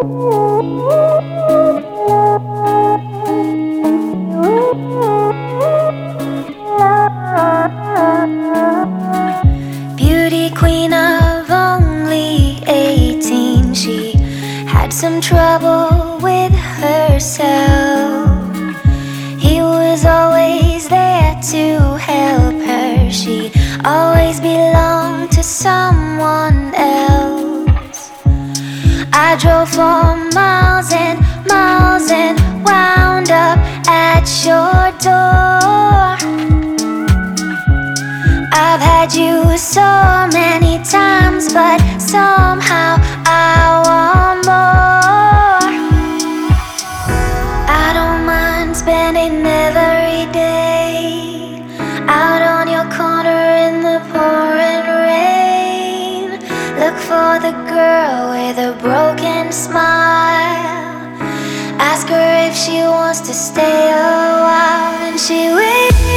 Beauty queen of only 18, she had some trouble with herself. He was always there to help her. She always belonged to someone else. I drove for miles and miles and wound up at your door. I've had you so many times, but somehow I want more. I don't mind spending every day out on your corner in the pouring rain. Look for the girl with a broken smile. Ask her if she wants to stay a while, and she will.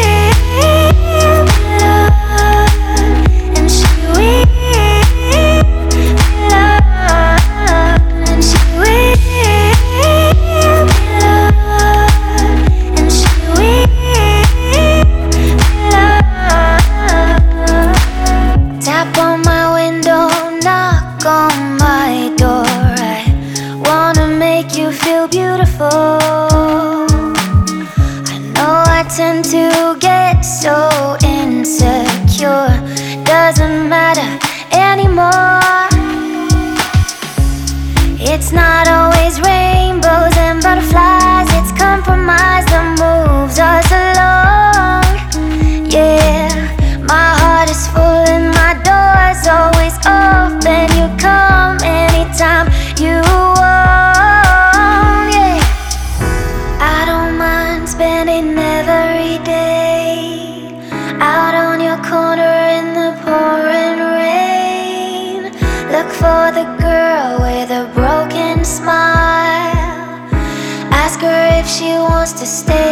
You feel beautiful. I know I tend to get so insecure. Doesn't matter anymore. It's not always rainbows and butterflies. It's compromise that moves us along. Yeah, my heart is full and my door's always open. You come anytime you want. Spending every day out on your corner in the pouring rain. Look for the girl with a broken smile. Ask her if she wants to stay